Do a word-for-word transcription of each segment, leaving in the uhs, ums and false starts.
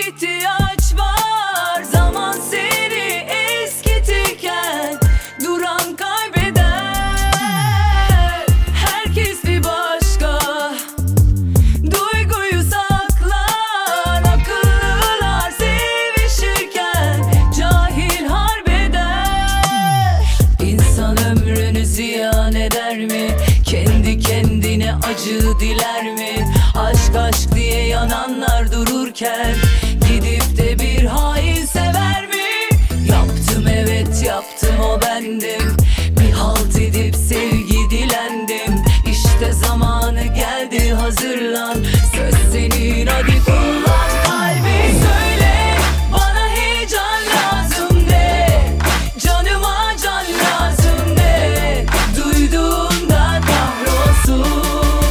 ihtiyaç var. Zaman seni eskitirken duran kaybeder. Herkes bir başka, duyguyu saklar. Akıllılar sevişirken cahil harbeder. İnsan ömrünü ziyan eder mi? Kendi kendine acı diler mi? Aşk aşk diye yananlar dururken gidip de bir hain sever mi? Yaptım evet yaptım, o bendim. Bir halt edip sevgi dilendim. İşte zamanı geldi, hazırlan. Söz senin, hadi kullan kalbi. Söyle bana heyecan lazım de, canıma can lazım de. Duyduğunda kahrolsun.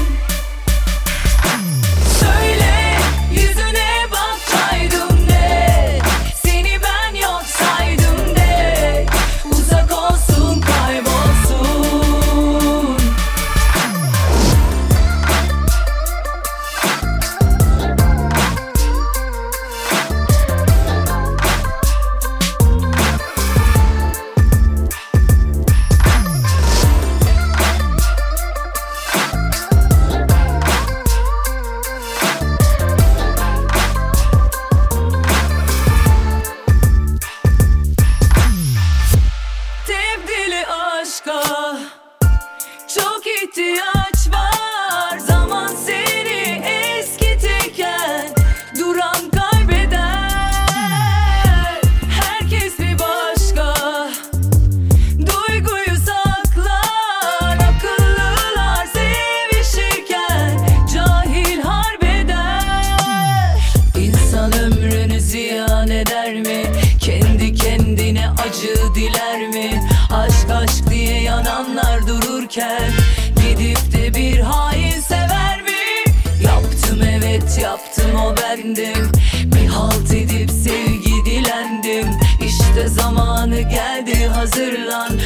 Söyle yüzüne bakaydım de, seni ben yok saydım de. Uzak olsun, kaybolsun. Tebdili aşka çok ihtiyaç var. Zaman seni eskitirken duran kaybeder. Herkes bir başka, duyguyu saklar. Akıllılar sevişirken cahil harbeder. İnsan ömrünü ziyan eder mi? Kendi kendine acı diler mi? Aşk aşk diye yananlar dururken gidip de bir hain sever mi? Yaptım evet yaptım, o bendim. Bir halt edip sevgi dilendim. İşte zamanı geldi, hazırlan.